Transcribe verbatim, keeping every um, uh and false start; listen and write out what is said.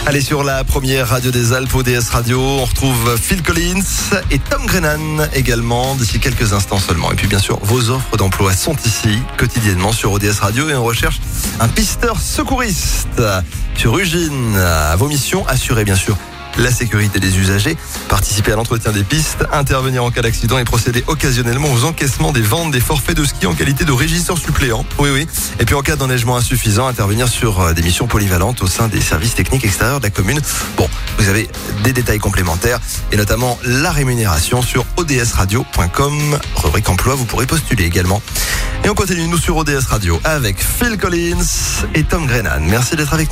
Allez, sur la première radio des Alpes, O D S Radio, on retrouve Phil Collins et Tom Grennan également d'ici quelques instants seulement. Et puis bien sûr, vos offres d'emploi sont ici quotidiennement sur O D S Radio et on recherche un pisteur secouriste sur Ugine. À vos missions, assurez bien sûr la sécurité des usagers, participer à l'entretien des pistes, intervenir en cas d'accident et procéder occasionnellement aux encaissements des ventes des forfaits de ski en qualité de régisseur suppléant. Oui, oui. Et puis en cas d'enneigement insuffisant, intervenir sur des missions polyvalentes au sein des services techniques extérieurs de la commune. Bon, vous avez des détails complémentaires et notamment la rémunération sur o d s radio point com. Rubrique emploi, vous pourrez postuler également. Et on continue, nous, sur O D S Radio avec Phil Collins et Tom Grennan. Merci d'être avec nous.